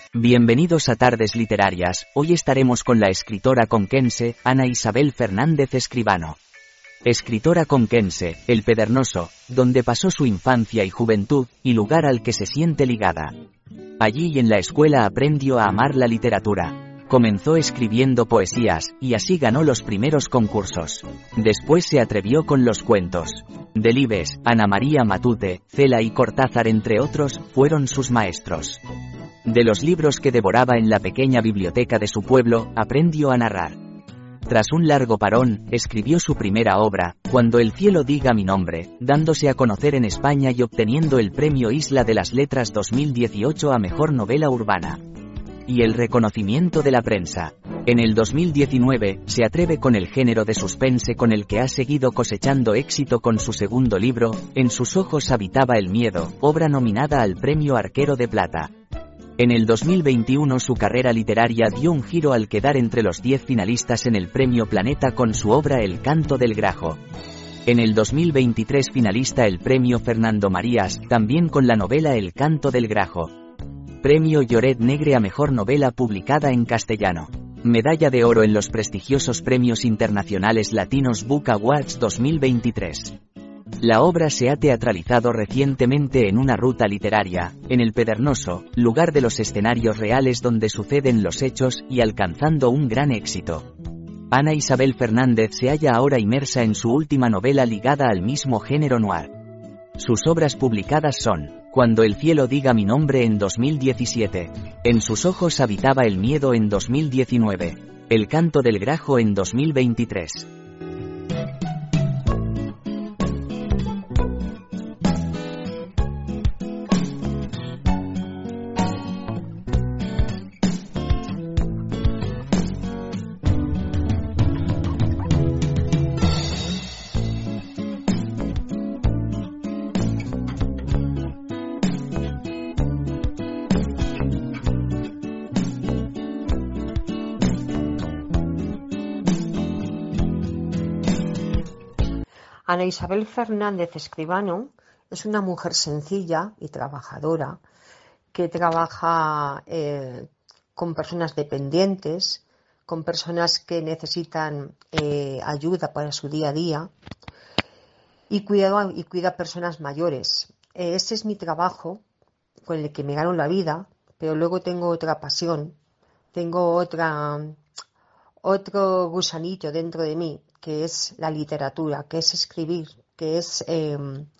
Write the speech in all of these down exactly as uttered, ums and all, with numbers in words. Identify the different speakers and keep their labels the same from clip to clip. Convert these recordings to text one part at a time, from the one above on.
Speaker 1: Bienvenidos a Tardes Literarias. Hoy estaremos con la escritora conquense, Ana Isabel Fernández Escribano. Escritora conquense, El Pedernoso, donde pasó su infancia y juventud, y lugar al que se siente ligada. Allí y en la escuela aprendió a amar la literatura. Comenzó escribiendo poesías, y así ganó los primeros concursos. Después se atrevió con los cuentos. Delibes, Ana María Matute, Cela y Cortázar, entre otros, fueron sus maestros. De los libros que devoraba en la pequeña biblioteca de su pueblo, aprendió a narrar. Tras un largo parón, escribió su primera obra, Cuando el cielo diga mi nombre, dándose a conocer en España y obteniendo el Premio Isla de las Letras dos mil dieciocho a Mejor Novela Urbana. Y el reconocimiento de la prensa. En el dos mil diecinueve, se atreve con el género de suspense con el que ha seguido cosechando éxito con su segundo libro, En sus ojos habitaba el miedo, obra nominada al Premio Arquero de Plata. En el dos mil veintiuno su carrera literaria dio un giro al quedar entre los diez finalistas en el Premio Planeta con su obra El canto del Grajo. En el dos mil veintitrés finalista el Premio Fernando Marías, también con la novela El canto del Grajo. Premio Lloret Negre a Mejor Novela publicada en castellano. Medalla de oro en los prestigiosos Premios Internacionales Latinos Book Awards dos mil veintitrés. La obra se ha teatralizado recientemente en Una ruta literaria, en El Pedernoso, lugar de los escenarios reales donde suceden los hechos, y alcanzando un gran éxito. Ana Isabel Fernández se halla ahora inmersa en su última novela ligada al mismo género noir. Sus obras publicadas son, Cuando el cielo diga mi nombre en dos mil diecisiete, En sus ojos habitaba el miedo en dos mil diecinueve, El canto del Grajo en dos mil veintitrés.
Speaker 2: Ana Isabel Fernández Escribano es una mujer sencilla y trabajadora que trabaja eh, con personas dependientes, con personas que necesitan eh, ayuda para su día a día y cuida, y cuida personas mayores. Eh, ese es mi trabajo con el que me gano la vida, pero luego tengo otra pasión, tengo otra, otro gusanito dentro de mí, que es la literatura, que es escribir, que es eh,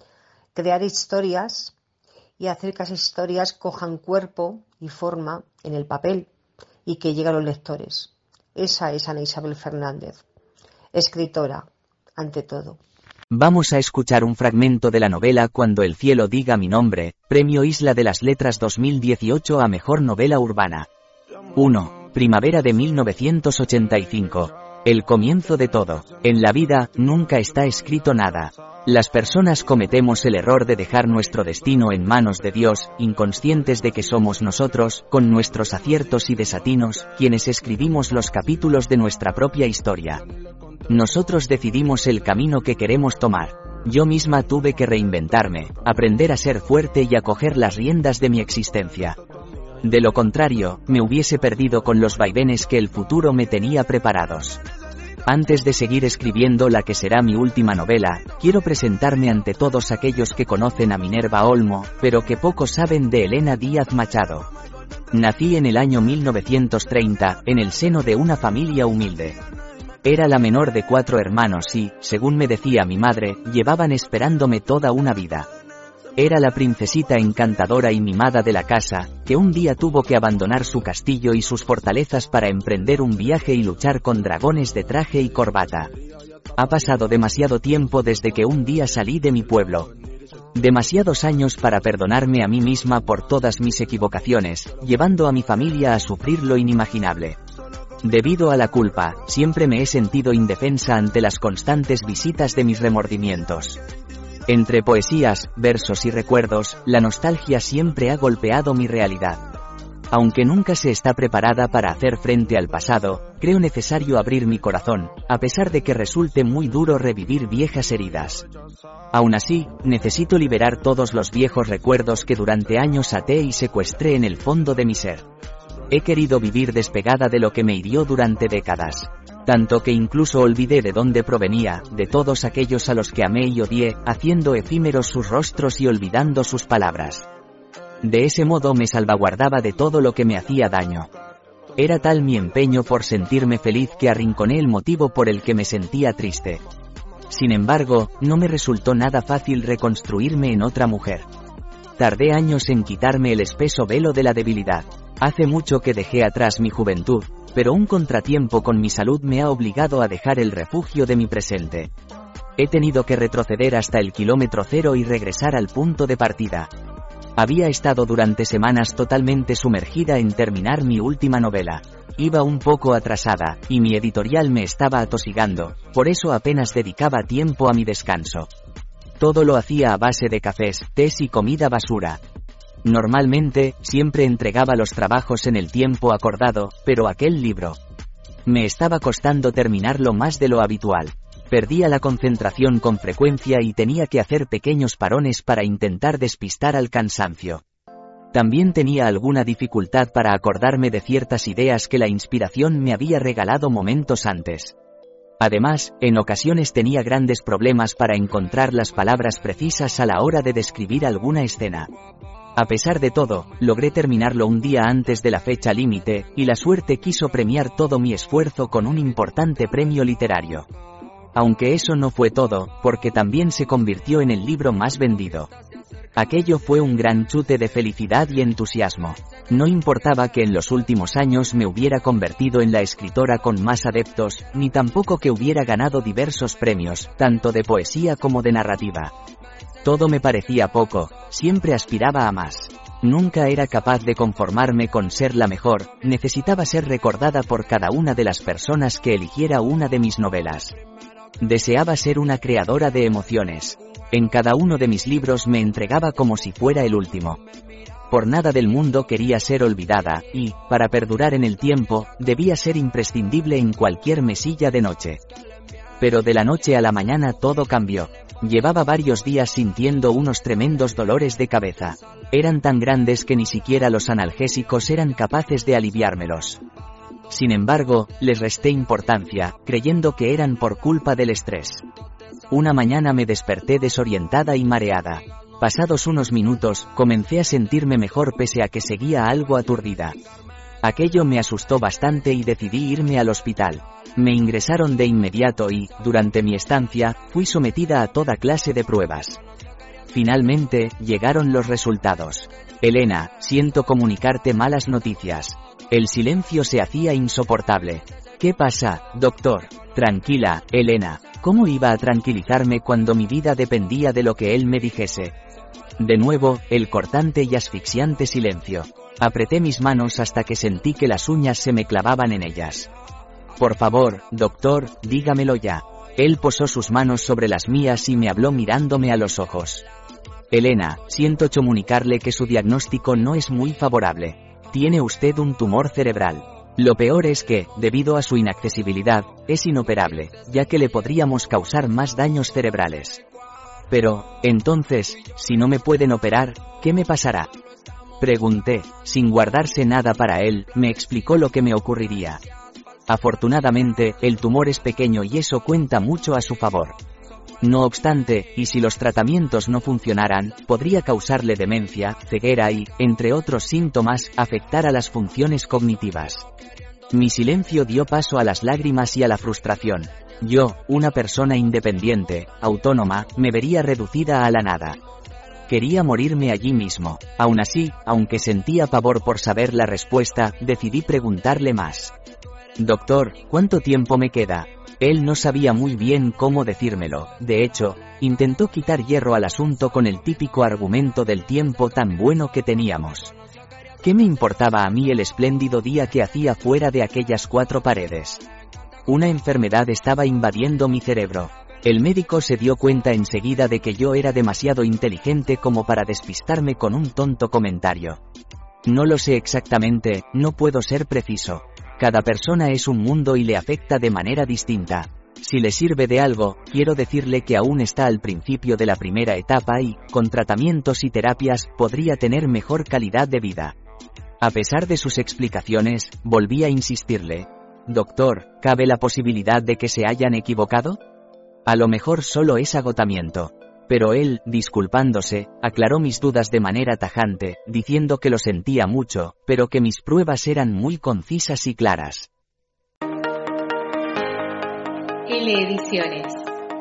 Speaker 2: crear historias y hacer que esas historias cojan cuerpo y forma en el papel y que lleguen a los lectores. Esa es Ana Isabel Fernández, escritora, ante todo.
Speaker 1: Vamos a escuchar un fragmento de la novela Cuando el cielo diga mi nombre, Premio Isla de las Letras dos mil dieciocho a Mejor Novela Urbana. uno. Primavera de mil novecientos ochenta y cinco. El comienzo de todo. En la vida, nunca está escrito nada. Las personas cometemos el error de dejar nuestro destino en manos de Dios, inconscientes de que somos nosotros, con nuestros aciertos y desatinos, quienes escribimos los capítulos de nuestra propia historia. Nosotros decidimos el camino que queremos tomar. Yo misma tuve que reinventarme, aprender a ser fuerte y a coger las riendas de mi existencia. De lo contrario, me hubiese perdido con los vaivenes que el futuro me tenía preparados. Antes de seguir escribiendo la que será mi última novela, quiero presentarme ante todos aquellos que conocen a Minerva Olmo, pero que poco saben de Elena Díaz Machado. Nací en el año mil novecientos treinta, en el seno de una familia humilde. Era la menor de cuatro hermanos y, según me decía mi madre, llevaban esperándome toda una vida. Era la princesita encantadora y mimada de la casa, que un día tuvo que abandonar su castillo y sus fortalezas para emprender un viaje y luchar con dragones de traje y corbata. Ha pasado demasiado tiempo desde que un día salí de mi pueblo. Demasiados años para perdonarme a mí misma por todas mis equivocaciones, llevando a mi familia a sufrir lo inimaginable. Debido a la culpa, siempre me he sentido indefensa ante las constantes visitas de mis remordimientos. Entre poesías, versos y recuerdos, la nostalgia siempre ha golpeado mi realidad. Aunque nunca se está preparada para hacer frente al pasado, creo necesario abrir mi corazón, a pesar de que resulte muy duro revivir viejas heridas. Aún así, necesito liberar todos los viejos recuerdos que durante años até y secuestré en el fondo de mi ser. He querido vivir despegada de lo que me hirió durante décadas. Tanto que incluso olvidé de dónde provenía, de todos aquellos a los que amé y odié, haciendo efímeros sus rostros y olvidando sus palabras. De ese modo me salvaguardaba de todo lo que me hacía daño. Era tal mi empeño por sentirme feliz que arrinconé el motivo por el que me sentía triste. Sin embargo, no me resultó nada fácil reconstruirme en otra mujer. Tardé años en quitarme el espeso velo de la debilidad. Hace mucho que dejé atrás mi juventud, pero un contratiempo con mi salud me ha obligado a dejar el refugio de mi presente. He tenido que retroceder hasta el kilómetro cero y regresar al punto de partida. Había estado durante semanas totalmente sumergida en terminar mi última novela. Iba un poco atrasada, y mi editorial me estaba atosigando, por eso apenas dedicaba tiempo a mi descanso. Todo lo hacía a base de cafés, tés y comida basura. Normalmente, siempre entregaba los trabajos en el tiempo acordado, pero aquel libro me estaba costando terminarlo más de lo habitual. Perdía la concentración con frecuencia y tenía que hacer pequeños parones para intentar despistar al cansancio. También tenía alguna dificultad para acordarme de ciertas ideas que la inspiración me había regalado momentos antes. Además, en ocasiones tenía grandes problemas para encontrar las palabras precisas a la hora de describir alguna escena. A pesar de todo, logré terminarlo un día antes de la fecha límite, y la suerte quiso premiar todo mi esfuerzo con un importante premio literario. Aunque eso no fue todo, porque también se convirtió en el libro más vendido. Aquello fue un gran chute de felicidad y entusiasmo. No importaba que en los últimos años me hubiera convertido en la escritora con más adeptos, ni tampoco que hubiera ganado diversos premios, tanto de poesía como de narrativa. Todo me parecía poco, siempre aspiraba a más. Nunca era capaz de conformarme con ser la mejor, necesitaba ser recordada por cada una de las personas que eligiera una de mis novelas. Deseaba ser una creadora de emociones. En cada uno de mis libros me entregaba como si fuera el último. Por nada del mundo quería ser olvidada, y, para perdurar en el tiempo, debía ser imprescindible en cualquier mesilla de noche. Pero de la noche a la mañana todo cambió. Llevaba varios días sintiendo unos tremendos dolores de cabeza. Eran tan grandes que ni siquiera los analgésicos eran capaces de aliviármelos. Sin embargo, les resté importancia, creyendo que eran por culpa del estrés. Una mañana me desperté desorientada y mareada. Pasados unos minutos, comencé a sentirme mejor pese a que seguía algo aturdida. Aquello me asustó bastante y decidí irme al hospital. Me ingresaron de inmediato y, durante mi estancia, fui sometida a toda clase de pruebas. Finalmente, llegaron los resultados. Elena, siento comunicarte malas noticias. El silencio se hacía insoportable. ¿Qué pasa, doctor? Tranquila, Elena. ¿Cómo iba a tranquilizarme cuando mi vida dependía de lo que él me dijese? De nuevo, el cortante y asfixiante silencio. Apreté mis manos hasta que sentí que las uñas se me clavaban en ellas. Por favor, doctor, dígamelo ya. Él posó sus manos sobre las mías y me habló mirándome a los ojos. Elena, siento comunicarle que su diagnóstico no es muy favorable. Tiene usted un tumor cerebral. Lo peor es que, debido a su inaccesibilidad, es inoperable, ya que le podríamos causar más daños cerebrales. Pero, entonces, si no me pueden operar, ¿qué me pasará? Pregunté. Sin guardarse nada para él, me explicó lo que me ocurriría. Afortunadamente, el tumor es pequeño y eso cuenta mucho a su favor. No obstante, y si los tratamientos no funcionaran, podría causarle demencia, ceguera y, entre otros síntomas, afectar a las funciones cognitivas. Mi silencio dio paso a las lágrimas y a la frustración. Yo, una persona independiente, autónoma, me vería reducida a la nada. Quería morirme allí mismo. Aún así, aunque sentía pavor por saber la respuesta, decidí preguntarle más. Doctor, ¿cuánto tiempo me queda? Él no sabía muy bien cómo decírmelo. De hecho, intentó quitar hierro al asunto con el típico argumento del tiempo tan bueno que teníamos. ¿Qué me importaba a mí el espléndido día que hacía fuera de aquellas cuatro paredes? Una enfermedad estaba invadiendo mi cerebro. El médico se dio cuenta enseguida de que yo era demasiado inteligente como para despistarme con un tonto comentario. No lo sé exactamente, no puedo ser preciso. Cada persona es un mundo y le afecta de manera distinta. Si le sirve de algo, quiero decirle que aún está al principio de la primera etapa y, con tratamientos y terapias, podría tener mejor calidad de vida. A pesar de sus explicaciones, volví a insistirle. Doctor, ¿cabe la posibilidad de que se hayan equivocado? A lo mejor solo es agotamiento. Pero él, disculpándose, aclaró mis dudas de manera tajante, diciendo que lo sentía mucho, pero que mis pruebas eran muy concisas y claras.
Speaker 3: L Ediciones.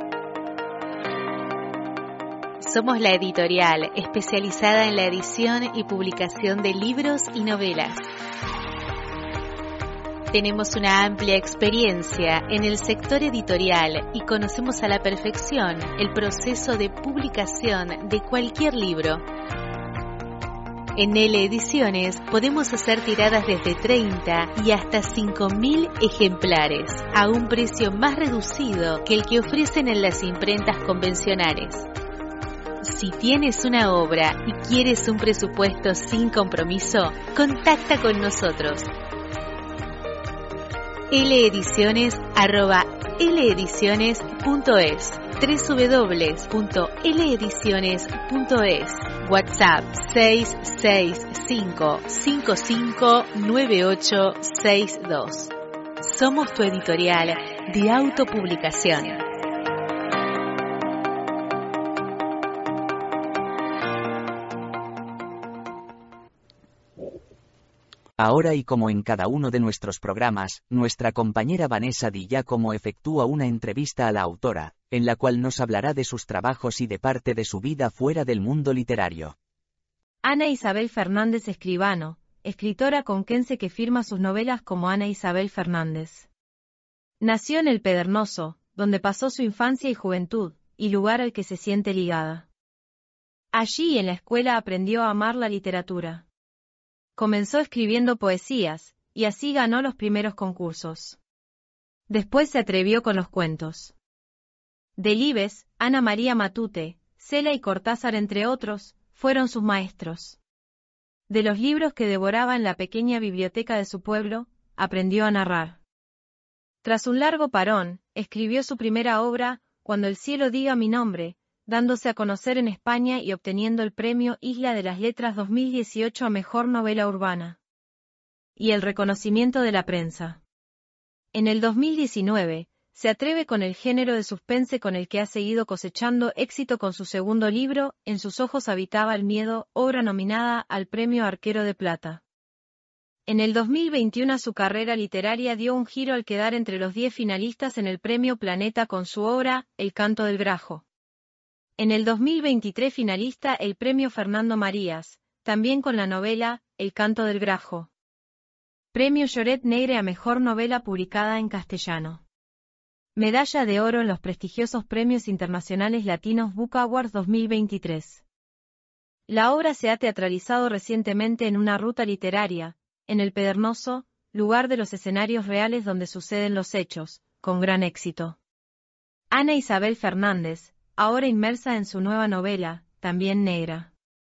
Speaker 3: Somos la editorial especializada en la edición y publicación de libros y novelas. Tenemos una amplia experiencia en el sector editorial y conocemos a la perfección el proceso de publicación de cualquier libro. En L Ediciones podemos hacer tiradas desde treinta y hasta cinco mil ejemplares, a un precio más reducido que el que ofrecen en las imprentas convencionales. Si tienes una obra y quieres un presupuesto sin compromiso, contacta con nosotros. Lediciones arroba lediciones punto es, doble u doble u doble u punto lediciones punto es, WhatsApp seis seis cinco cinco cinco nueve ocho seis dos. Somos tu editorial de autopublicación.
Speaker 1: Ahora y como en cada uno de nuestros programas, nuestra compañera Vanessa Di Giacomo efectúa una entrevista a la autora, en la cual nos hablará de sus trabajos y de parte de su vida fuera del mundo literario.
Speaker 4: Ana Isabel Fernández Escribano, escritora conquense que firma sus novelas como Ana Isabel Fernández. Nació en El Pedernóso, donde pasó su infancia y juventud, y lugar al que se siente ligada. Allí en la escuela aprendió a amar la literatura. Comenzó escribiendo poesías, y así ganó los primeros concursos. Después se atrevió con los cuentos. Delibes, Ana María Matute, Cela y Cortázar entre otros, fueron sus maestros. De los libros que devoraba en la pequeña biblioteca de su pueblo, aprendió a narrar. Tras un largo parón, escribió su primera obra, Cuando el cielo diga mi nombre, dándose a conocer en España y obteniendo el premio Isla de las Letras dos mil dieciocho a Mejor Novela Urbana. Y el reconocimiento de la prensa. En el dos mil diecinueve, se atreve con el género de suspense con el que ha seguido cosechando éxito con su segundo libro, En sus ojos habitaba el miedo, obra nominada al Premio Arquero de Plata. En el dos mil veintiuno su carrera literaria dio un giro al quedar entre los diez finalistas en el Premio Planeta con su obra, El canto del grajo. En el dos mil veintitrés finalista el Premio Fernando Marías, también con la novela, El canto del grajo. Premio Lloret Negre a Mejor Novela publicada en castellano. Medalla de oro en los prestigiosos Premios Internacionales Latinos Book Awards dos mil veintitrés. La obra se ha teatralizado recientemente en Una ruta literaria, en El Pedernóso, lugar de los escenarios reales donde suceden los hechos, con gran éxito. Ana Isabel Fernández, ahora inmersa en su nueva novela, también negra.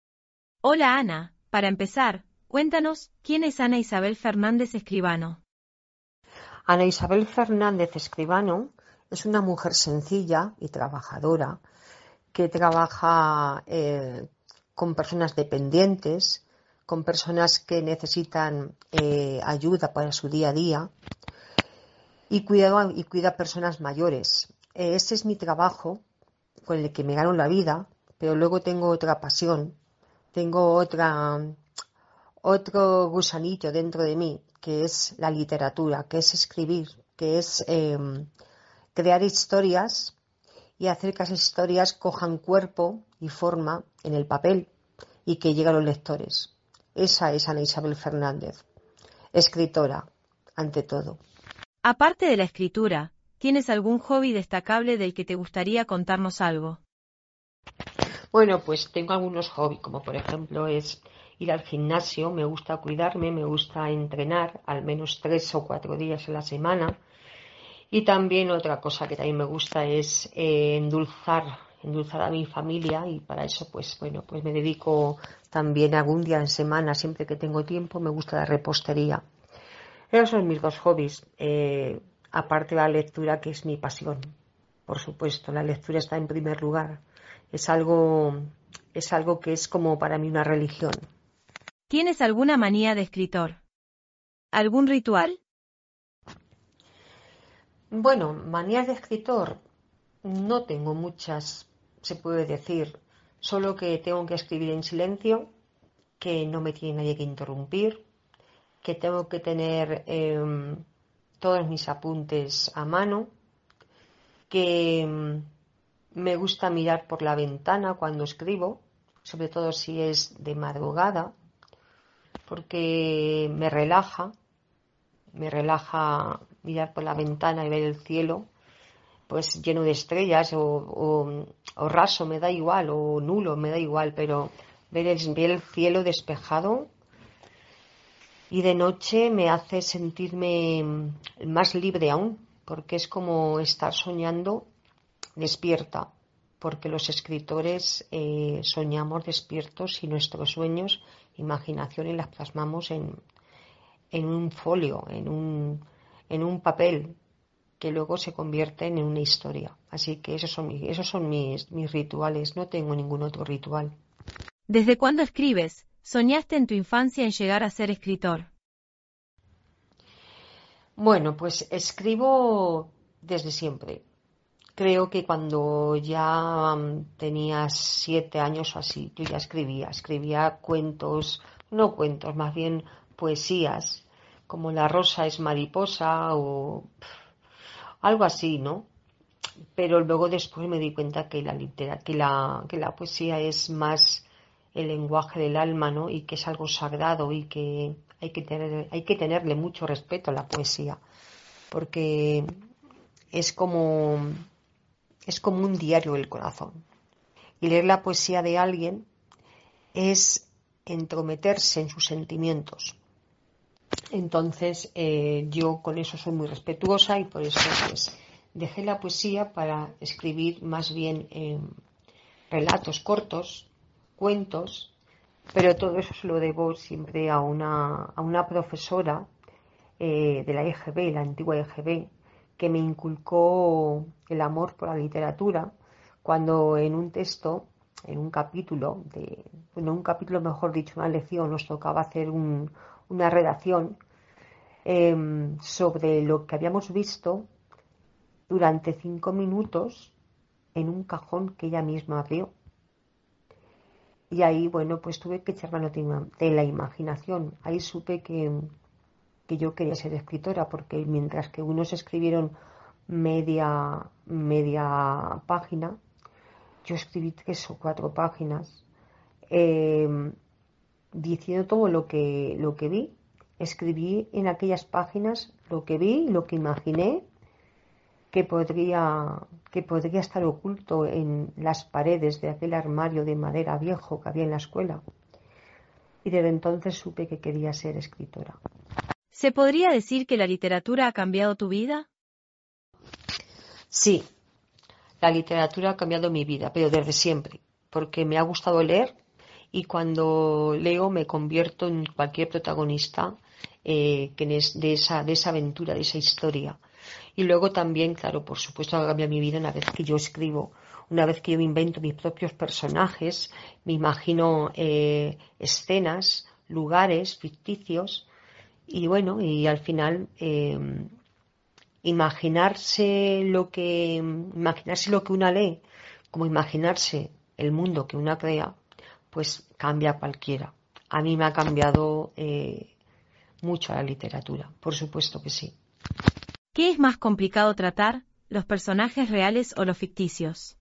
Speaker 4: Hola Ana, para empezar, cuéntanos, ¿quién es Ana Isabel Fernández Escribano?
Speaker 2: Ana Isabel Fernández Escribano es una mujer sencilla y trabajadora que trabaja eh, con personas dependientes, con personas que necesitan eh, ayuda para su día a día y cuida, y cuida personas mayores. Eh, ese es mi trabajo con el que me gano la vida, pero luego tengo otra pasión, tengo otra, otro gusanillo dentro de mí, que es la literatura, que es escribir, que es eh, crear historias y hacer que esas historias cojan cuerpo y forma en el papel y que lleguen a los lectores. Esa es Ana Isabel Fernández, escritora, ante todo.
Speaker 4: Aparte de la escritura, ¿tienes algún hobby destacable del que te gustaría contarnos algo?
Speaker 2: Bueno, pues tengo algunos hobbies, como por ejemplo es ir al gimnasio, me gusta cuidarme, me gusta entrenar al menos tres o cuatro días a la semana. Y también otra cosa que también me gusta es eh, endulzar, endulzar a mi familia y para eso pues bueno, pues me dedico también algún día en semana, siempre que tengo tiempo, me gusta la repostería. Esos son mis dos hobbies. Eh, Aparte de la lectura, que es mi pasión, por supuesto, la lectura está en primer lugar. Es algo, es algo que es como para mí una religión.
Speaker 4: ¿Tienes alguna manía de escritor? ¿Algún ritual?
Speaker 2: Bueno, manías de escritor no tengo muchas, se puede decir, solo que tengo que escribir en silencio, que no me tiene nadie que interrumpir, que tengo que tener eh, todos mis apuntes a mano, que eh, me gusta mirar por la ventana cuando escribo, sobre todo si es de madrugada, porque me relaja, me relaja mirar por la ventana y ver el cielo, pues lleno de estrellas o, o, o raso, me da igual, o nulo, me da igual, pero ver el, ver el cielo despejado y de noche me hace sentirme más libre aún, porque es como estar soñando despierta, porque los escritores eh, soñamos despiertos y nuestros sueños, imaginación, y las plasmamos en, en un folio, en un, en un papel que luego se convierten en una historia. Así que esos son, esos son mis, mis rituales, no tengo ningún otro ritual.
Speaker 4: ¿Desde cuándo escribes? ¿Soñaste en tu infancia en llegar a ser escritor?
Speaker 2: Bueno, pues escribo desde siempre. Creo que cuando ya um, tenía siete años o así, yo ya escribía, escribía cuentos, no cuentos, más bien poesías, como La rosa es mariposa o pff, algo así, ¿no? Pero luego después me di cuenta que la litera, que la, que la poesía es más el lenguaje del alma, ¿no? Y que es algo sagrado y que hay que tener, hay que tenerle mucho respeto a la poesía, porque es como, es como un diario del corazón. Y leer la poesía de alguien es entrometerse en sus sentimientos. Entonces, eh, yo con eso soy muy respetuosa y por eso pues dejé la poesía para escribir más bien eh, relatos cortos, cuentos, pero todo eso se lo debo siempre a una, a una profesora eh, de la E G B, la antigua E G B, que me inculcó el amor por la literatura cuando en un texto, en un capítulo, de, bueno, un capítulo mejor dicho, una lección, nos tocaba hacer un, una redacción eh, sobre lo que habíamos visto durante cinco minutos en un cajón que ella misma abrió. Y ahí, bueno, pues tuve que echar mano de la imaginación. Ahí supe que, que yo quería ser escritora, porque mientras que unos escribieron media, media página, yo escribí tres o cuatro páginas eh, diciendo todo lo que, lo que vi. Escribí en aquellas páginas lo que vi, lo que imaginé que podría, que podría estar oculto en las paredes de aquel armario de madera viejo que había en la escuela. Y desde entonces supe que quería ser escritora.
Speaker 4: ¿Se podría decir que la literatura ha cambiado tu vida?
Speaker 2: Sí, la literatura ha cambiado mi vida, pero desde siempre, porque me ha gustado leer y cuando leo me convierto en cualquier protagonista eh, que es de esa, de esa aventura, de esa historia. Y luego también, claro, por supuesto, ha cambiado mi vida una vez que yo escribo, una vez que yo me invento mis propios personajes, me imagino eh, escenas, lugares ficticios y bueno, y al final eh, imaginarse lo que imaginarse lo que una lee, como imaginarse el mundo que una crea, pues cambia a cualquiera. A mí me ha cambiado eh, mucho la literatura, por supuesto que sí.
Speaker 4: ¿Qué es más complicado tratar, los personajes reales o los ficticios?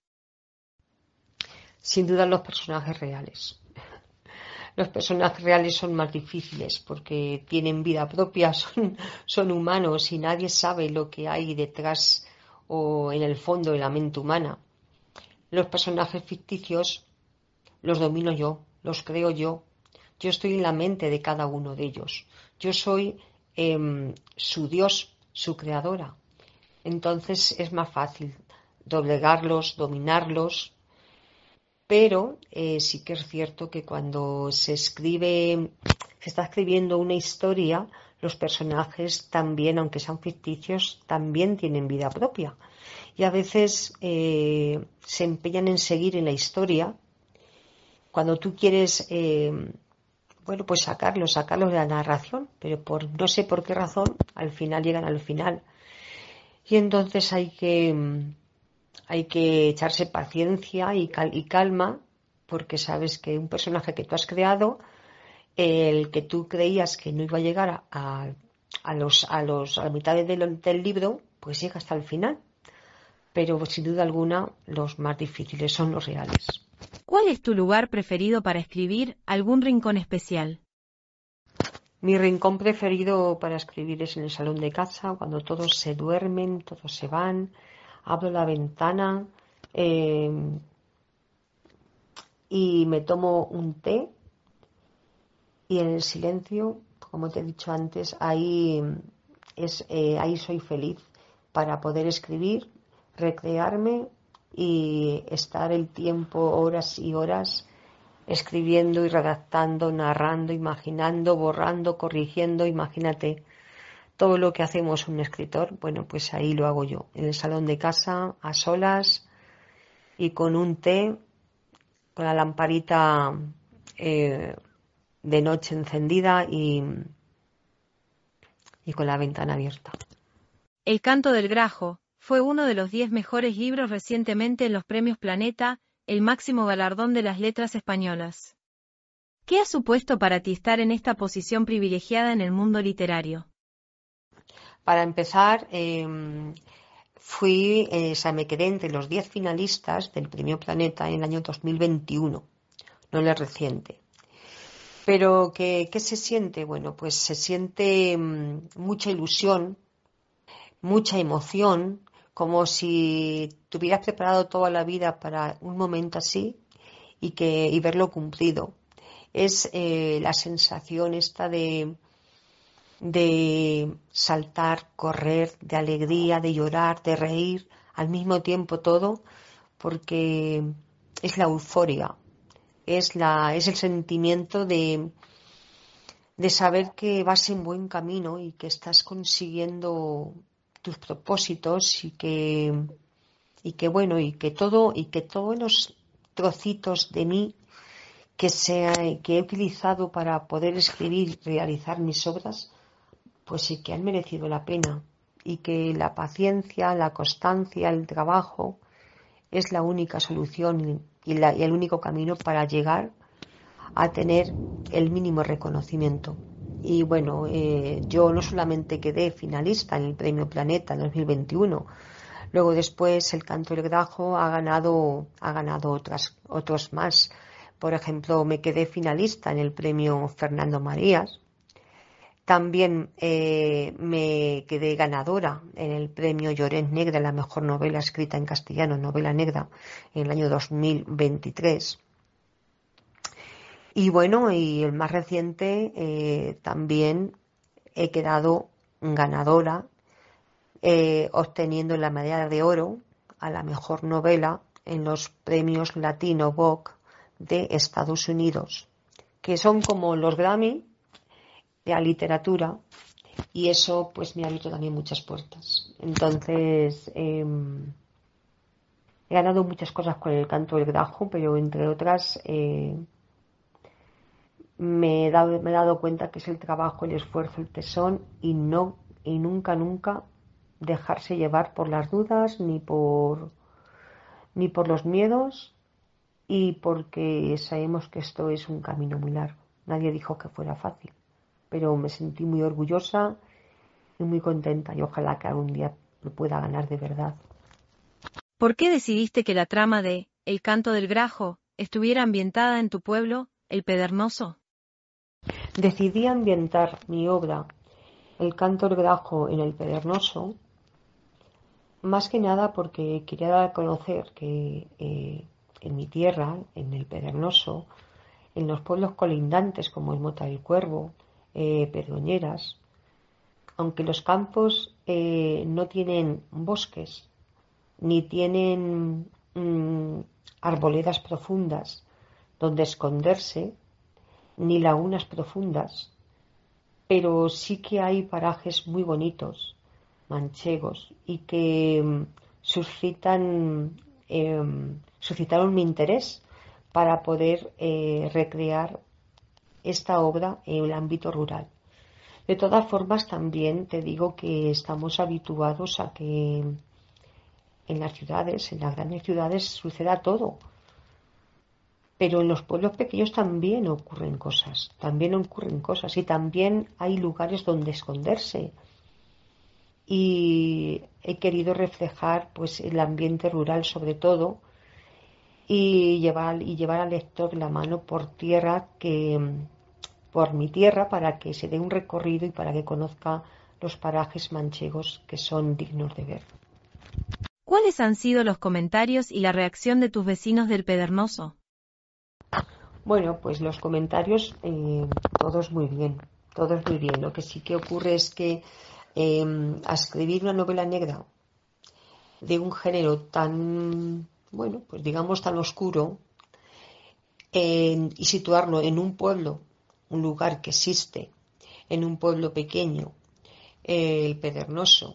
Speaker 2: Sin duda los personajes reales. Los personajes reales son más difíciles porque tienen vida propia, son, son humanos y nadie sabe lo que hay detrás o en el fondo de la mente humana. Los personajes ficticios los domino yo, los creo yo. Yo estoy en la mente de cada uno de ellos. Yo soy eh, su Dios, su creadora. Entonces es más fácil doblegarlos, dominarlos, pero eh, sí que es cierto que cuando se escribe, se está escribiendo una historia, los personajes también, aunque sean ficticios, también tienen vida propia. Y a veces eh, se empeñan en seguir en la historia. Cuando tú quieres eh, bueno, pues sacarlos, sacarlos de la narración, pero por no sé por qué razón, al final llegan al final. Y entonces hay que, hay que echarse paciencia y, cal, y calma, porque sabes que un personaje que tú has creado, el que tú creías que no iba a llegar a, a, a los, a los, a la mitad del, del libro, pues llega hasta el final. Pero sin duda alguna los más difíciles son los reales.
Speaker 4: ¿Cuál es tu lugar preferido para escribir? ¿Algún rincón especial?
Speaker 2: Mi rincón preferido para escribir es en el salón de casa, cuando todos se duermen, todos se van, abro la ventana eh, y me tomo un té y en el silencio, como te he dicho antes, ahí, es, eh, ahí soy feliz para poder escribir, recrearme y estar el tiempo, horas y horas, escribiendo y redactando, narrando, imaginando, borrando, corrigiendo. Imagínate todo lo que hacemos un escritor. Bueno, pues ahí lo hago yo, en el salón de casa, a solas y con un té, con la lamparita eh, de noche encendida y, y con la ventana abierta.
Speaker 4: El canto del Grajo fue uno de los diez mejores libros recientemente en los premios Planeta, el máximo galardón de las letras españolas. ¿Qué ha supuesto para ti estar en esta posición privilegiada en el mundo literario?
Speaker 2: Para empezar, eh, fui, eh, o sea, me quedé entre los diez finalistas del Premio Planeta en el año dos mil veintiuno, no el reciente. Pero, ¿qué, qué se siente? Bueno, pues se siente mmm, mucha ilusión, mucha emoción, como si te hubieras preparado toda la vida para un momento así y, que, y verlo cumplido. Es eh, la sensación esta de, de saltar, correr, de alegría, de llorar, de reír, al mismo tiempo todo, porque es la euforia, es, la, es el sentimiento de, de saber que vas en buen camino y que estás consiguiendo tus propósitos y que, y que bueno, y que todo, y que todos los trocitos de mí que, sea, que he utilizado para poder escribir y realizar mis obras, pues sí que han merecido la pena y que la paciencia, la constancia, el trabajo es la única solución y, la, y el único camino para llegar a tener el mínimo reconocimiento. Y bueno, eh, yo no solamente quedé finalista en el Premio Planeta en dos mil veintiuno, luego después el Canto del Grajo ha ganado, ha ganado otras, otros más. Por ejemplo, me quedé finalista en el Premio Fernando Marías. También eh, me quedé ganadora en el Premio Llorens Negra, la mejor novela escrita en castellano, novela negra, en el año dos mil veintitrés. Y bueno, y el más reciente eh, también he quedado ganadora, eh, obteniendo la medalla de oro a la mejor novela en los premios Latino Vogue de Estados Unidos, que son como los Grammy de la literatura, y eso pues me ha abierto también muchas puertas. Entonces eh, he ganado muchas cosas con el Canto del Grajo, pero entre otras eh, me he, dado, me he dado cuenta que es el trabajo, el esfuerzo, el tesón y no y nunca, nunca dejarse llevar por las dudas ni por ni por los miedos, y porque sabemos que esto es un camino muy largo. Nadie dijo que fuera fácil, pero me sentí muy orgullosa y muy contenta y ojalá que algún día lo pueda ganar de verdad.
Speaker 4: ¿Por qué decidiste que la trama de El Canto del Grajo estuviera ambientada en tu pueblo, El Pedernoso?
Speaker 2: Decidí ambientar mi obra El Canto del Grajo en El Pedernoso, más que nada porque quería dar a conocer que eh, en mi tierra, en El Pedernoso, en los pueblos colindantes como el Mota del Cuervo, eh, Perdoñeras, aunque los campos eh, no tienen bosques ni tienen mmm, arboledas profundas donde esconderse, ni lagunas profundas, pero sí que hay parajes muy bonitos, manchegos, y que eh, suscitan, eh, suscitaron mi interés para poder eh, recrear esta obra en el ámbito rural. De todas formas, también te digo que estamos habituados a que en las ciudades, en las grandes ciudades, suceda todo. Pero en los pueblos pequeños también ocurren cosas, también ocurren cosas y también hay lugares donde esconderse. Y he querido reflejar pues el ambiente rural sobre todo y llevar, y llevar al lector la mano por tierra que por mi tierra para que se dé un recorrido y para que conozca los parajes manchegos que son dignos de ver.
Speaker 4: ¿Cuáles han sido los comentarios y la reacción de tus vecinos del Pedernóso?
Speaker 2: Bueno, pues los comentarios, eh, todos muy bien, todos muy bien. Lo que sí que ocurre es que eh, a escribir una novela negra de un género tan, bueno, pues digamos tan oscuro, eh, y situarlo en un pueblo, un lugar que existe, en un pueblo pequeño, eh, el Pedernóso,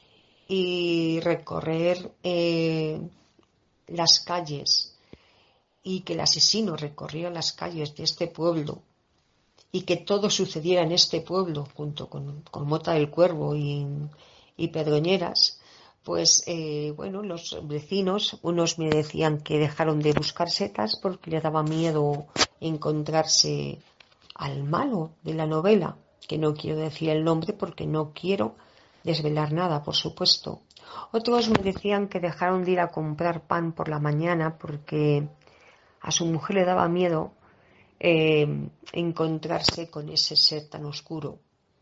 Speaker 2: y recorrer eh, las calles y que el asesino recorriera las calles de este pueblo y que todo sucediera en este pueblo junto con, con Mota del Cuervo y, y Pedroñeras, pues eh, bueno, los vecinos, unos me decían que dejaron de buscar setas porque les daba miedo encontrarse al malo de la novela, que no quiero decir el nombre porque no quiero desvelar nada, por supuesto. Otros me decían que dejaron de ir a comprar pan por la mañana porque a su mujer le daba miedo eh, encontrarse con ese ser tan oscuro.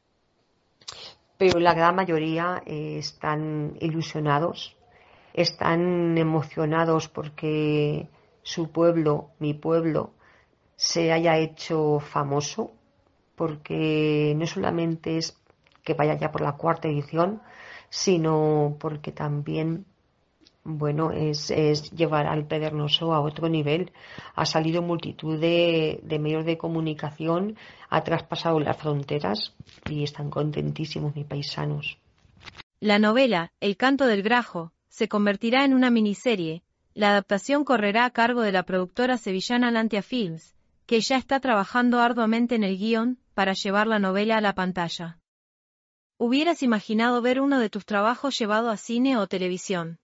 Speaker 2: Pero la gran mayoría eh, están ilusionados, están emocionados porque su pueblo, mi pueblo, se haya hecho famoso, porque no solamente es que vaya ya por la cuarta edición, sino porque también, bueno, es, es llevar al Pedernóso a otro nivel. Ha salido multitud de, de medios de comunicación, ha traspasado las fronteras y están contentísimos mis paisanos.
Speaker 4: La novela, El canto del grajo, se convertirá en una miniserie. La adaptación correrá a cargo de la productora sevillana Lantia Films, que ya está trabajando arduamente en el guión para llevar la novela a la pantalla. ¿Hubieras imaginado ver uno de tus trabajos llevado a cine o televisión?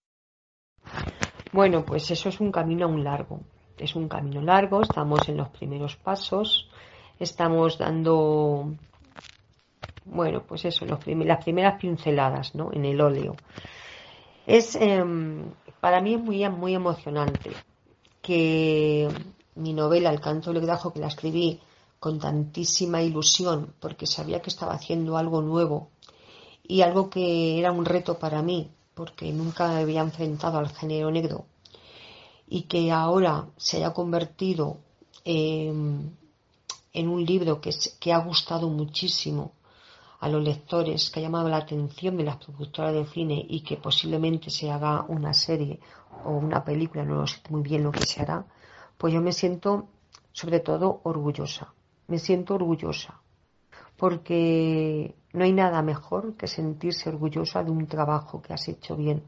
Speaker 2: Bueno, pues eso es un camino aún largo. Es un camino largo, estamos en los primeros pasos, estamos dando, bueno, pues eso, los prim- las primeras pinceladas, ¿no? En el óleo. Es, eh, para mí es muy, muy emocionante que mi novela, El canto del grajo, que la escribí con tantísima ilusión, porque sabía que estaba haciendo algo nuevo y algo que era un reto para mí, porque nunca me había enfrentado al género negro, y que ahora se haya convertido eh, en un libro que, que ha gustado muchísimo a los lectores, que ha llamado la atención de las productoras de cine y que posiblemente se haga una serie o una película, no lo sé muy bien lo que se hará, pues yo me siento sobre todo orgullosa, me siento orgullosa, porque no hay nada mejor que sentirse orgullosa de un trabajo que has hecho bien.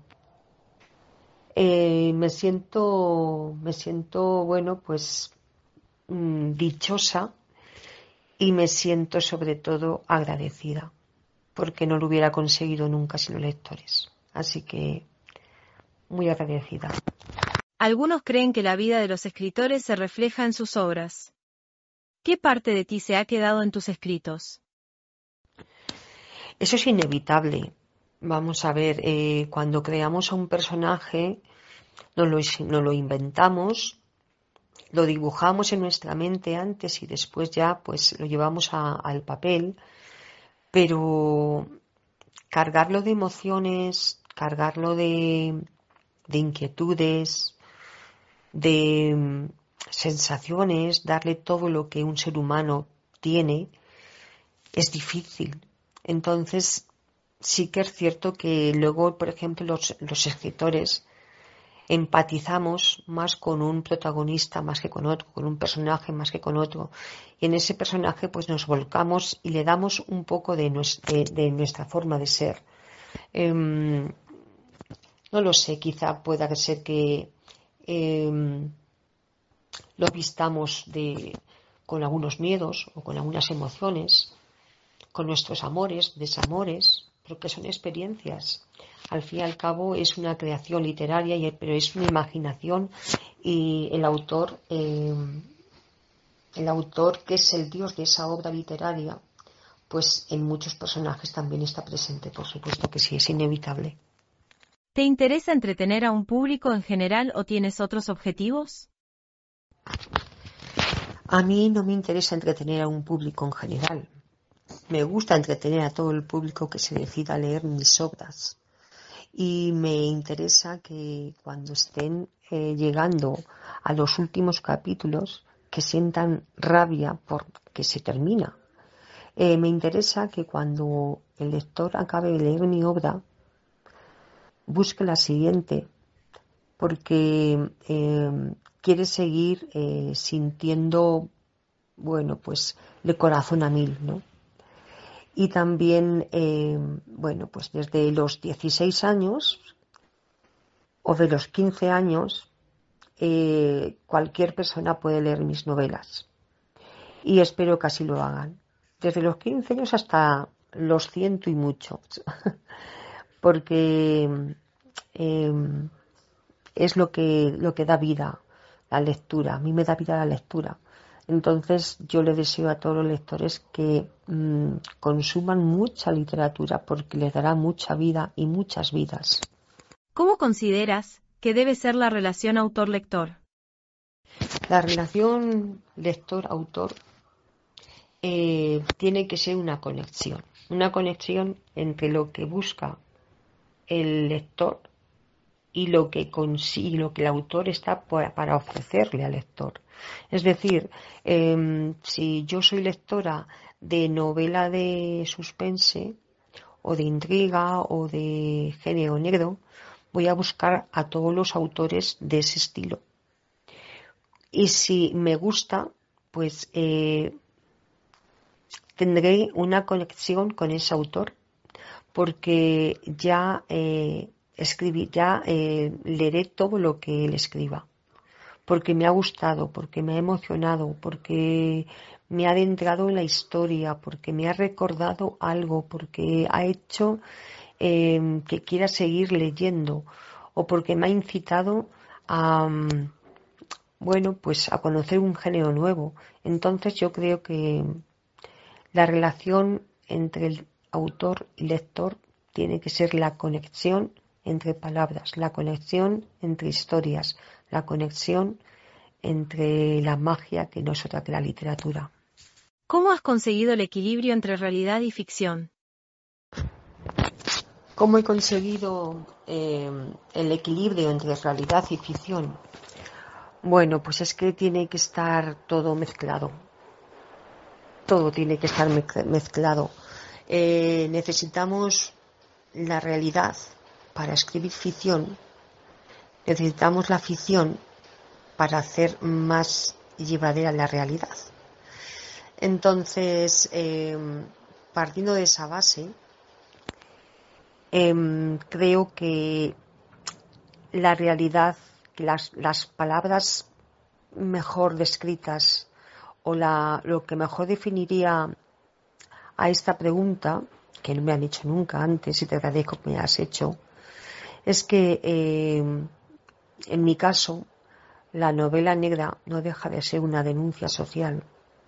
Speaker 2: Eh, me siento, me siento, bueno, pues mmm, dichosa y me siento sobre todo agradecida, porque no lo hubiera conseguido nunca sin los lectores. Así que muy agradecida.
Speaker 4: Algunos creen que la vida de los escritores se refleja en sus obras. ¿Qué parte de ti se ha quedado en tus escritos?
Speaker 2: Eso es inevitable. Vamos a ver, eh, cuando creamos a un personaje, nos lo, nos lo inventamos, lo dibujamos en nuestra mente antes y después ya pues lo llevamos a, al papel, pero cargarlo de emociones, cargarlo de, de inquietudes, de sensaciones, darle todo lo que un ser humano tiene, es difícil. Entonces, sí que es cierto que luego, por ejemplo, los, los escritores empatizamos más con un protagonista más que con otro, con un personaje más que con otro. Y en ese personaje pues nos volcamos y le damos un poco de, nuestra, de, de nuestra forma de ser. Eh, no lo sé, quizá pueda ser que eh, lo vistamos de, con algunos miedos o con algunas emociones, con nuestros amores, desamores, pero que son experiencias. Al fin y al cabo es una creación literaria, pero es una imaginación, y el autor, eh, el autor que es el dios de esa obra literaria, pues en muchos personajes también está presente, por supuesto que sí, es inevitable.
Speaker 4: ¿Te interesa entretener a un público en general o tienes otros objetivos?
Speaker 2: A mí no me interesa entretener a un público en general. Me gusta entretener a todo el público que se decida a leer mis obras. Y me interesa que cuando estén eh, llegando a los últimos capítulos, que sientan rabia porque se termina. Eh, me interesa que cuando el lector acabe de leer mi obra, busque la siguiente, porque eh, quiere seguir eh, sintiendo, bueno, pues de corazón a mil, ¿no? Y también, eh, bueno, pues desde los dieciséis años o de los quince años, eh, cualquier persona puede leer mis novelas. Y espero que así lo hagan. Desde los quince años hasta los ciento y muchos. Porque eh, es lo que, lo que da vida, la lectura. A mí me da vida la lectura. Entonces yo le deseo a todos los lectores que mmm, consuman mucha literatura, porque les dará mucha vida y muchas vidas.
Speaker 4: ¿Cómo consideras que debe ser la relación autor-lector?
Speaker 2: La relación lector-autor eh, tiene que ser una conexión. Una conexión entre lo que busca el lector y lo que consigue, lo que el autor está por, para ofrecerle al lector. Es decir, eh, si yo soy lectora de novela de suspense o de intriga o de género negro, voy a buscar a todos los autores de ese estilo. Y si me gusta, pues eh, tendré una conexión con ese autor, porque ya eh, escribí, ya eh, leeré todo lo que él escriba, porque me ha gustado, porque me ha emocionado, porque me ha adentrado en la historia, porque me ha recordado algo, porque ha hecho eh, que quiera seguir leyendo, o porque me ha incitado a, bueno, pues a conocer un género nuevo. Entonces yo creo que la relación entre el autor y lector tiene que ser la conexión entre palabras, la conexión entre historias, la conexión entre la magia, que no es otra que la literatura.
Speaker 4: ¿Cómo has conseguido el equilibrio entre realidad y ficción?
Speaker 2: ¿Cómo he conseguido eh, el equilibrio entre realidad y ficción? Bueno, pues es que tiene que estar todo mezclado. Todo tiene que estar mezclado. Eh, necesitamos la realidad para escribir ficción. Necesitamos la ficción para hacer más llevadera la realidad. Entonces, eh, partiendo de esa base, eh, creo que la realidad, las, las palabras mejor descritas o la, lo que mejor definiría a esta pregunta, que no me han hecho nunca antes y te agradezco que me has hecho, es que eh, en mi caso la novela negra no deja de ser una denuncia social.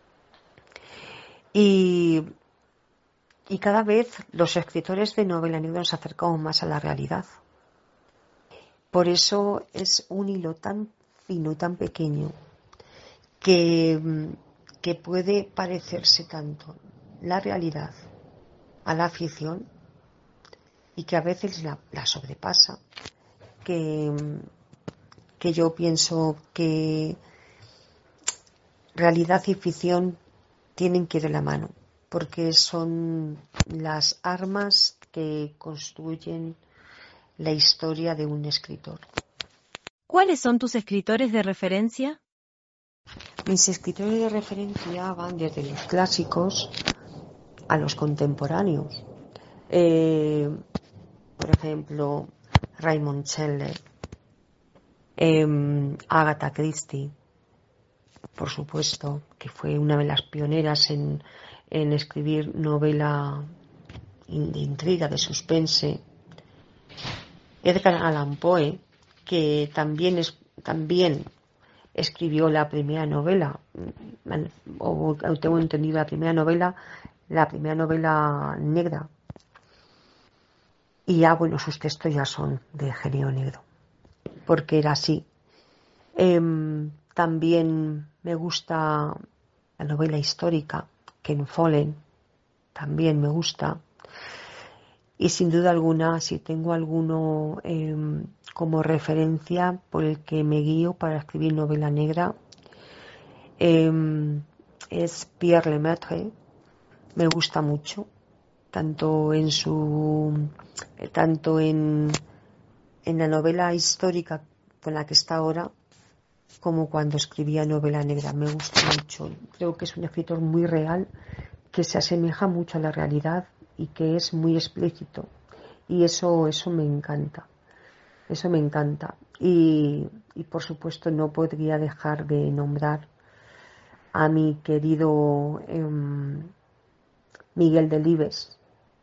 Speaker 2: Y, y cada vez los escritores de novela negra nos acercamos más a la realidad. Por eso es un hilo tan fino y tan pequeño que, que puede parecerse tanto la realidad a la ficción y que a veces la, la sobrepasa, que, que yo pienso que realidad y ficción tienen que ir de la mano, porque son las armas que construyen la historia de un escritor.
Speaker 4: ¿Cuáles son tus escritores de referencia?
Speaker 2: Mis escritores de referencia van desde los clásicos a los contemporáneos. Eh, por ejemplo, Raymond Chandler, eh, Agatha Christie, por supuesto, que fue una de las pioneras en, en escribir novela de intriga, de suspense. Edgar Allan Poe, que también, es, también escribió la primera novela, o tengo entendido la primera novela, la primera novela negra. Y ya, bueno, sus textos ya son de genio negro, porque era así. Eh, también me gusta la novela histórica, Ken Follett, también me gusta. Y sin duda alguna, si tengo alguno eh, como referencia por el que me guío para escribir novela negra, eh, es Pierre Lemaitre. Me gusta mucho, tanto en su, eh, tanto en, en la novela histórica con la que está ahora, como cuando escribía novela negra. Me gusta mucho. Creo que es un escritor muy real, que se asemeja mucho a la realidad y que es muy explícito. Y eso, eso me encanta. Eso me encanta. Y, y por supuesto no podría dejar de nombrar a mi querido eh, Miguel Delibes,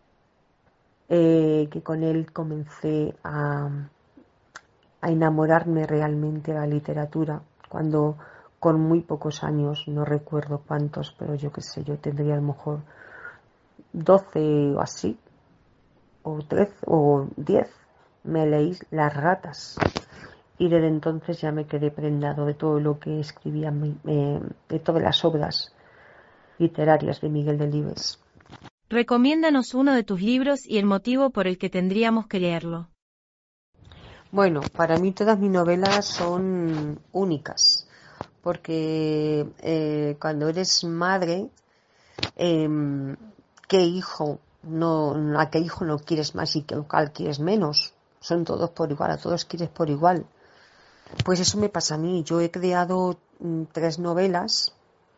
Speaker 2: eh, que con él comencé a, a enamorarme realmente de la literatura, cuando con muy pocos años, no recuerdo cuántos, pero yo qué sé, yo tendría a lo mejor doce o así, o trece o diez, me leí Las ratas, y desde entonces ya me quedé prendado de todo lo que escribía, eh, de todas las obras literarias de Miguel Delibes.
Speaker 4: Recomiéndanos uno de tus libros y el motivo por el que tendríamos que leerlo.
Speaker 2: Bueno, para mí todas mis novelas son únicas, porque eh, cuando eres madre, eh, ¿qué hijo no, a qué hijo no quieres más y a cuál quieres menos? Son todos por igual, a todos quieres por igual. Pues eso me pasa a mí. Yo he creado mm, tres novelas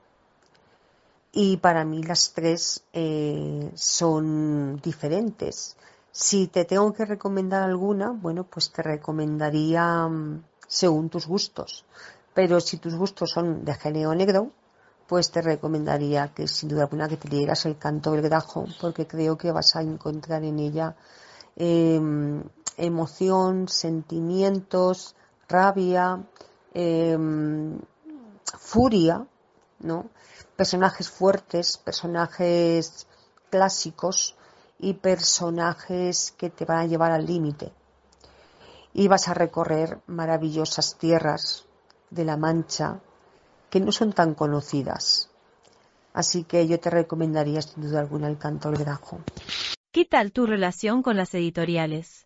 Speaker 2: y para mí las tres eh, son diferentes. Si te tengo que recomendar alguna, bueno, pues te recomendaría um, según tus gustos. Pero si tus gustos son de género negro, pues te recomendaría que sin duda alguna que te leyeras El canto del grajo, porque creo que vas a encontrar en ella eh, emoción, sentimientos, rabia, eh, furia, ¿no? Personajes fuertes, personajes clásicos y personajes que te van a llevar al límite. Y vas a recorrer maravillosas tierras de La Mancha que no son tan conocidas. Así que yo te recomendaría sin duda alguna El canto del grajo.
Speaker 4: ¿Qué tal tu relación con las editoriales?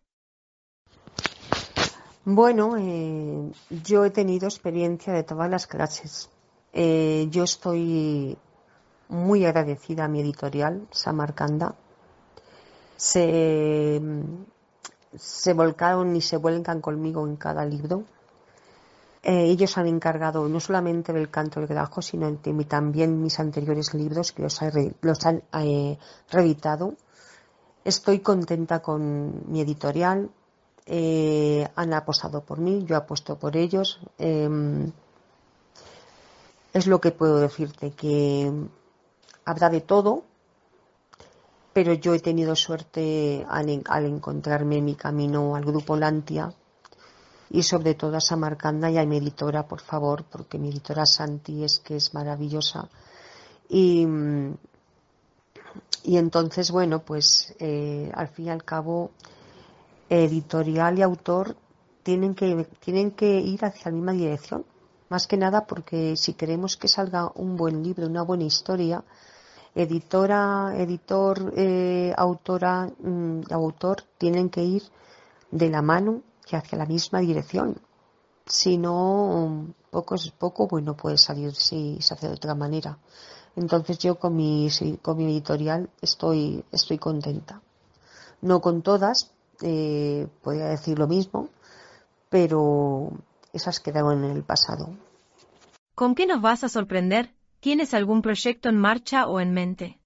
Speaker 2: Bueno, eh, yo he tenido experiencia de todas las clases. Eh, yo estoy muy agradecida a mi editorial, Samarcanda. Se, se volcaron y se vuelcan conmigo en cada libro. Eh, ellos han encargado no solamente del canto del grajo, sino también mis anteriores libros que los, he, los han eh, reeditado. Estoy contenta con mi editorial. Eh, han apostado por mí, yo apuesto por ellos. Eh, es lo que puedo decirte, que habrá de todo, pero yo he tenido suerte al, al encontrarme mi camino al Grupo Lantia y sobre todo a Samarcanda y a mi editora, por favor, porque mi editora Santi es que es maravillosa. Y, y entonces, bueno, pues eh, al fin y al cabo, editorial y autor tienen que, tienen que ir hacia la misma dirección. Más que nada porque si queremos que salga un buen libro, una buena historia, editora, editor, eh, autora, mm, autor tienen que ir de la mano y hacia la misma dirección. Si no, poco es poco, pues no puede salir si se hace de otra manera. Entonces yo con mi, con mi editorial estoy, estoy contenta. No con todas, eh, podría decir lo mismo, pero esas quedaron en el pasado.
Speaker 4: ¿Con qué nos vas a sorprender? ¿Tienes algún proyecto en marcha o en mente?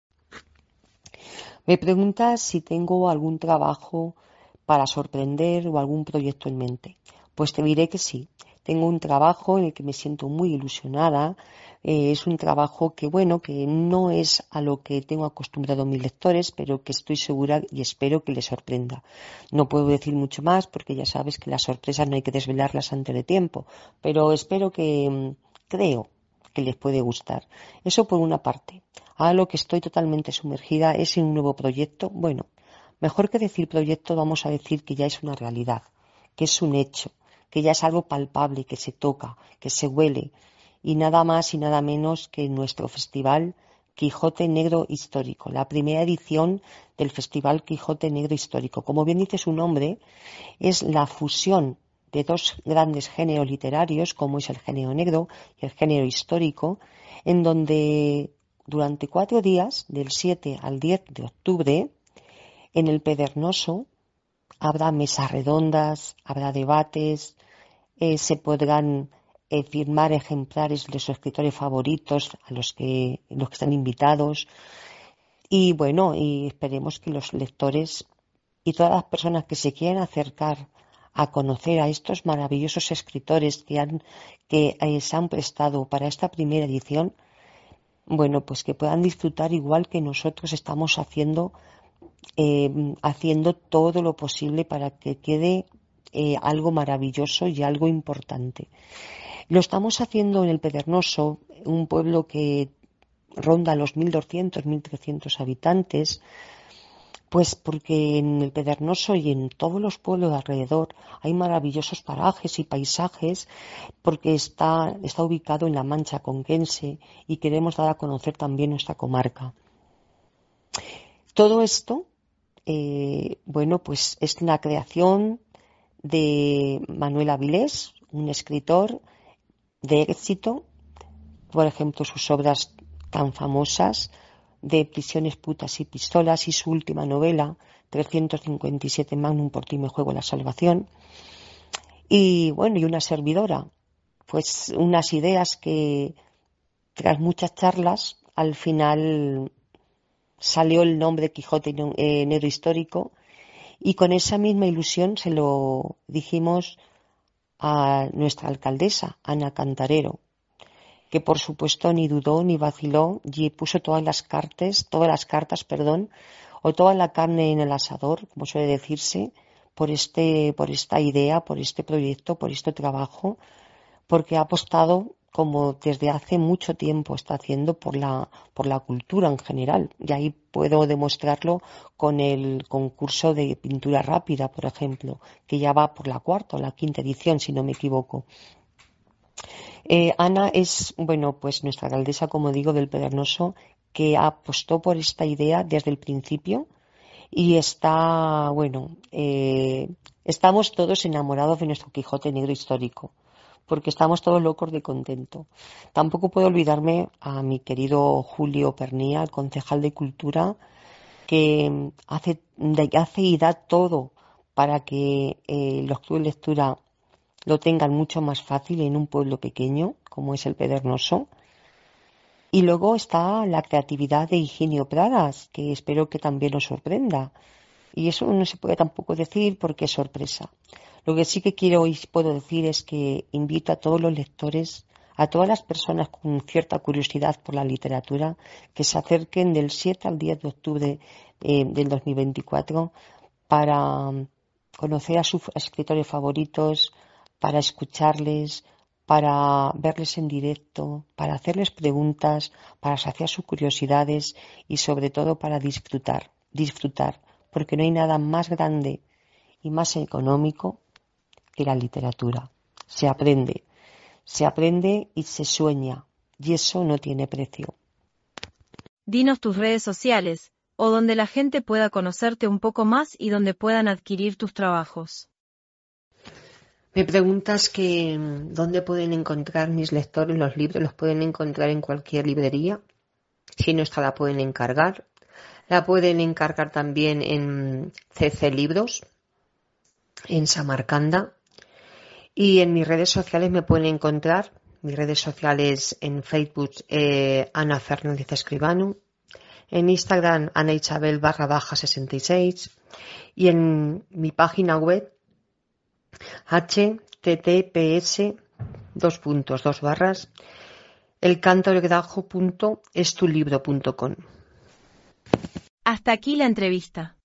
Speaker 2: Me preguntas si tengo algún trabajo para sorprender o algún proyecto en mente. Pues te diré que sí. tengo un trabajo en el que me siento muy ilusionada. Eh, es un trabajo que, bueno, que no es a lo que tengo acostumbrado a mis lectores, pero que estoy segura y espero que les sorprenda. No puedo decir mucho más porque ya sabes que las sorpresas no hay que desvelarlas antes de tiempo, pero espero que, creo que les puede gustar. Eso por una parte. Ahora lo que estoy totalmente sumergida es en un nuevo proyecto. Bueno, mejor que decir proyecto, vamos a decir que ya es una realidad, que es un hecho, que ya es algo palpable, que se toca, que se huele, y nada más y nada menos que nuestro festival Quijote Negro Histórico, la primera edición del Festival Quijote Negro Histórico. Como bien dice su nombre, es la fusión de dos grandes géneros literarios, como es el género negro y el género histórico, en donde durante cuatro días, del siete al diez de octubre, en el Pedrenoso, habrá mesas redondas, habrá debates, eh, se podrán eh, firmar ejemplares de sus escritores favoritos a los que, los que están invitados. Y bueno, y esperemos que los lectores y todas las personas que se quieran acercar a conocer a estos maravillosos escritores que, han, que eh, se han prestado para esta primera edición, bueno, pues que puedan disfrutar igual que nosotros estamos haciendo, eh, haciendo todo lo posible para que quede eh, algo maravilloso y algo importante. Lo estamos haciendo en el Pedrenoso, un pueblo que ronda los mil doscientos, mil trescientos habitantes, pues porque en el Pedrenoso y en todos los pueblos de alrededor hay maravillosos parajes y paisajes, porque está, está ubicado en la Mancha Conquense y queremos dar a conocer también nuestra comarca. Todo esto, eh, bueno, pues es la creación de Manuel Avilés, un escritor de éxito, por ejemplo, sus obras tan famosas de Prisiones, putas y pistolas y su última novela, trescientos cincuenta y siete Magnum, por ti me juego la salvación. Y bueno, y una servidora, pues unas ideas que tras muchas charlas al final salió el nombre Quijote eh, Negro Histórico, y con esa misma ilusión se lo dijimos a nuestra alcaldesa, Ana Cantarero, que por supuesto ni dudó ni vaciló y puso todas las cartas, todas las cartas, perdón, o toda la carne en el asador, como suele decirse, por este, por esta idea, por este proyecto, por este trabajo, porque ha apostado, como desde hace mucho tiempo está haciendo, por la, por la cultura en general. Y ahí puedo demostrarlo con el concurso de pintura rápida, por ejemplo, que ya va por la cuarta o la quinta edición, si no me equivoco. Eh, Ana es, bueno, pues nuestra alcaldesa, como digo, del Pedrenoso, que apostó por esta idea desde el principio y está, bueno, eh, estamos todos enamorados de nuestro Quijote Negro Histórico, porque estamos todos locos de contento. Tampoco puedo olvidarme a mi querido Julio Pernía, el concejal de Cultura, que hace, hace y da todo para que eh, los clubes de lectura lo tengan mucho más fácil en un pueblo pequeño como es el Pedrenoso. Y luego está la creatividad de Higinio Pradas, que espero que también nos sorprenda. Y eso no se puede tampoco decir porque es sorpresa. Lo que sí que quiero y puedo decir es que invito a todos los lectores, a todas las personas con cierta curiosidad por la literatura, que se acerquen del siete al diez de octubre eh, del dos mil veinticuatro para conocer a sus escritores favoritos, para escucharles, para verles en directo, para hacerles preguntas, para saciar sus curiosidades y sobre todo para disfrutar, disfrutar, porque no hay nada más grande y más económico que la literatura. Se aprende, se aprende y se sueña, y eso no tiene precio.
Speaker 4: Dinos tus redes sociales, o donde la gente pueda conocerte un poco más y donde puedan adquirir tus trabajos.
Speaker 2: Me preguntas que dónde pueden encontrar mis lectores los libros. Los pueden encontrar en cualquier librería. Si no está, la pueden encargar. La pueden encargar también en C C Libros, en Samarcanda. Y en mis redes sociales me pueden encontrar. Mis redes sociales en Facebook, eh, Ana Fernández Escribano. En Instagram, Ana Isabel barra baja sesenta y seis. Y en mi página web, H T T P S dos puntos, dos barras, elcantoregrajo punto estulibro punto com.
Speaker 4: Hasta aquí la entrevista.